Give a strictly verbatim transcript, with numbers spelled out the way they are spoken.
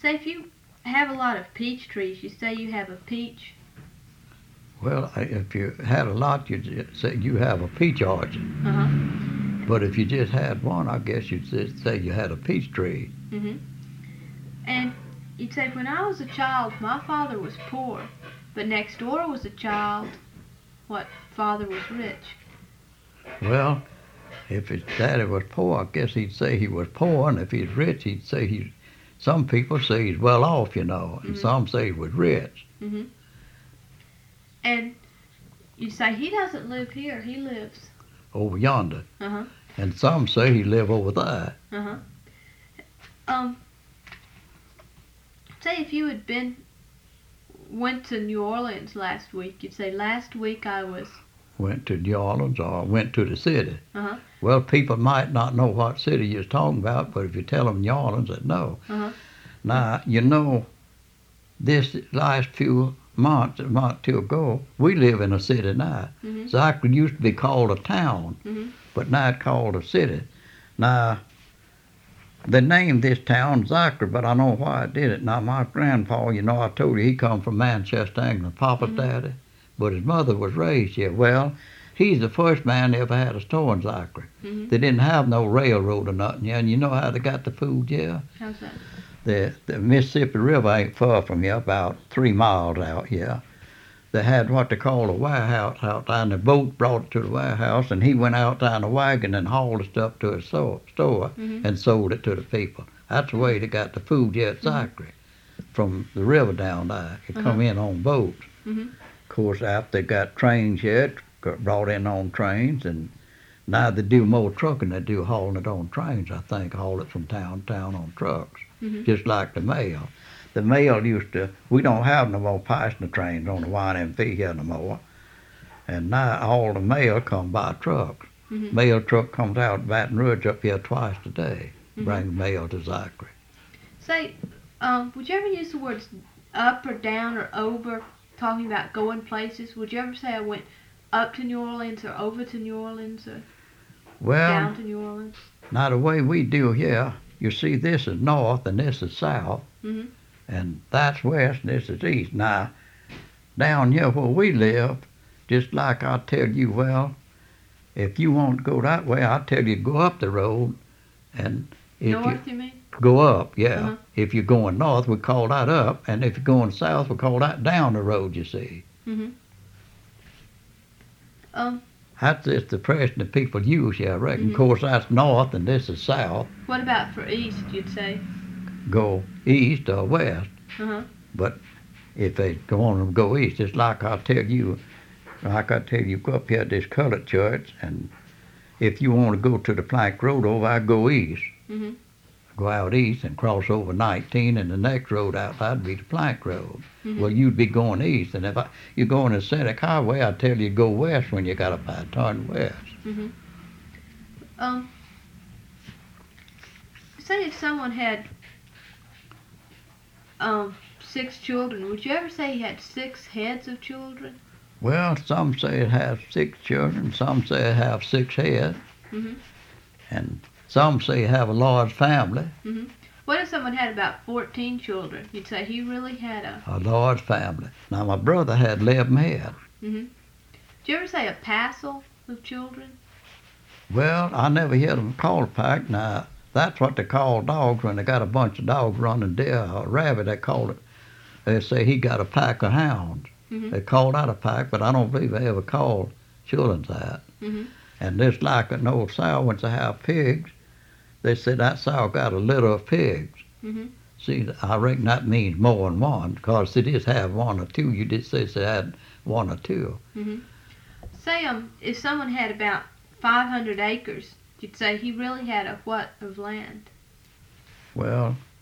Say if you have a lot of peach trees, you say you have a peach. Well, I- if you had a lot, you'd say you have a peach orchard. Uh-huh. But if you just had one, I guess you'd just say you had a peach tree. Mm-hmm. And you'd say, when I was a child, my father was poor, but next door was a child, what, father was rich. Well, if his daddy was poor, I guess he'd say he was poor, and if he's rich, he'd say he's. Some people say he's well off, you know, and Mhm. some say he was rich. Mm-hmm. And you say he doesn't live here; he lives. Over yonder. Uh-huh. And some say he live over there. Uh-huh. Um. Say if you had been went to New Orleans last week, you'd say, last week I was. Went to New Orleans or went to the city. Uh-huh. Well, people might not know what city you're talking about, but if you tell them New Orleans, they know. Uh-huh. Now, you know, this last few months, a month or two ago, we live in a city now. Mm-hmm. Zachary used to be called a town, Mm-hmm. but now it's called a city. Now, they named this town Zachary, but I know why I did it. Now, my grandpa, you know, I told you he come from Manchester, England, Papa's Mhm. daddy, but his mother was raised here. Well, he's the first man that ever had a store in Zachary. Mm-hmm. They didn't have no railroad or nothing here, and you know how they got the food here? How's that? The, the Mississippi River ain't far from here, about three miles out here. They had what they call a warehouse out there, and the boat brought it to the warehouse, and he went out there in the wagon and hauled the stuff to his store, store Mhm. and sold it to the people. That's the way they got the food here at Zachary, from the river down there. It come Uh-huh. in on boats. Mm-hmm. Of course, after they got trains here, it got brought in on trains, and now they do more trucking than they do hauling it on trains, I think, haul it from town to town on trucks, Mm-hmm. just like the mail. The mail used to, we don't have no more passenger trains on the Y M V here no more, and now all the mail come by trucks. Mm-hmm. Mail truck comes out of Baton Rouge up here twice a day, Mhm. bring mail to Zachary. Say, um, would you ever use the words up or down or over, talking about going places? Would you ever say I went up to New Orleans or over to New Orleans or Well, down to New Orleans? now the way we do here, you see this is north and this is south, Mm-hmm. and that's west and this is east. Now, down here where we live, just like I tell you, well, if you want to go that way, I tell you to go up the road, and if North, you mean? you go up, yeah. Uh-huh. If you're going north, we call that up, and if you're going south, we call that down the road, you see. Mm-hmm. Um, That's just the expression that people use here, I reckon. Mhm. Of course, that's north and this is south. what about for east, you'd say? Go east or west. Uh-huh. But if they go on and go east, it's like I tell you, like I tell you, go up here to this colored church, and if you want to go to the Plank Road over, I go east. Mm-hmm. Go out east and cross over nineteen, and the next road out that'd be the Plank Road. Mm-hmm. Well, you'd be going east, and if I, you're going to Scenic Highway, I tell you to go west when you got to buy turn west. Mm-hmm. Um, say if someone had um six children, would you ever say he had six heads of children? Well, some say it has six children, some say it have six heads, Mm-hmm. and some say it have a large family, Mm-hmm. What if someone had about fourteen children? You'd say he really had a. a large family. Now, my brother had eleven heads. Mm-hmm. Do you ever say a passel of children? Well, I never heard them called a pack. Now, that's what they call dogs when they got a bunch of dogs running deer or rabbit, they call it. They say he got a pack of hounds. Mm-hmm. They call that a pack, but I don't believe they ever called children that. Mm-hmm. And just like an old sow, when they have pigs, they say that sow got a litter of pigs. Mm-hmm. See, I reckon that means more than one, because they just have one or two. You did say they had one or two. Mm-hmm. Say um, if someone had about five hundred acres, you'd say he really had a what of land? Well,